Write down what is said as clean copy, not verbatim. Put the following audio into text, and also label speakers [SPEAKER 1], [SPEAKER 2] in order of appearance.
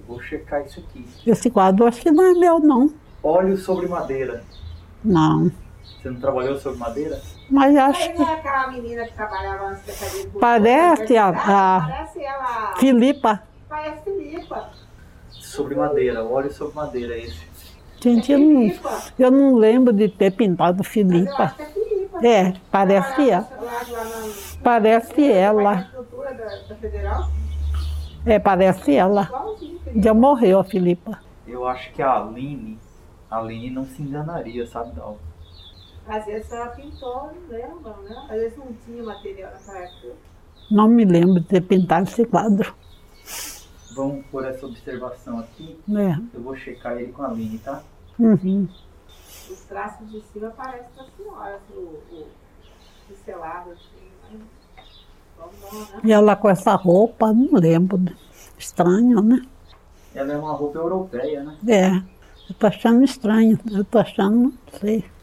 [SPEAKER 1] Vou checar isso aqui.
[SPEAKER 2] Esse quadro eu acho que não é meu, não.
[SPEAKER 1] Óleo sobre madeira.
[SPEAKER 2] Não.
[SPEAKER 1] Você não trabalhou sobre madeira?
[SPEAKER 2] Mas acho que...
[SPEAKER 3] Não é aquela menina que trabalhava antes da cadeia de
[SPEAKER 2] Parece a
[SPEAKER 3] Parece ela...
[SPEAKER 2] Filipa.
[SPEAKER 3] Parece Filipa.
[SPEAKER 1] Sobre madeira, óleo sobre madeira, esse.
[SPEAKER 2] Gente, eu não lembro de ter pintado Filipa.
[SPEAKER 3] Mas eu acho que é Filipa.
[SPEAKER 2] É, parece ela. Parece ela.
[SPEAKER 3] Da Federal.
[SPEAKER 2] É, parece ela. Já morreu a Filipa.
[SPEAKER 1] Eu acho que a Aline não se enganaria, sabe, Dalva?
[SPEAKER 3] Às vezes ela pintou, não lembra, né? Às vezes não tinha material naquela época.
[SPEAKER 2] Não me lembro de ter pintado esse quadro.
[SPEAKER 1] Vamos por essa observação aqui.
[SPEAKER 2] É.
[SPEAKER 1] Eu vou checar ele com a Aline, tá?
[SPEAKER 2] Uhum.
[SPEAKER 3] Os traços de cima parecem da senhora, o pincelado, assim, mas...
[SPEAKER 2] E ela com essa roupa, não lembro. Estranho, né?
[SPEAKER 1] Ela é uma roupa europeia, né?
[SPEAKER 2] É. Eu tô achando estranho. Eu tô achando, não sei.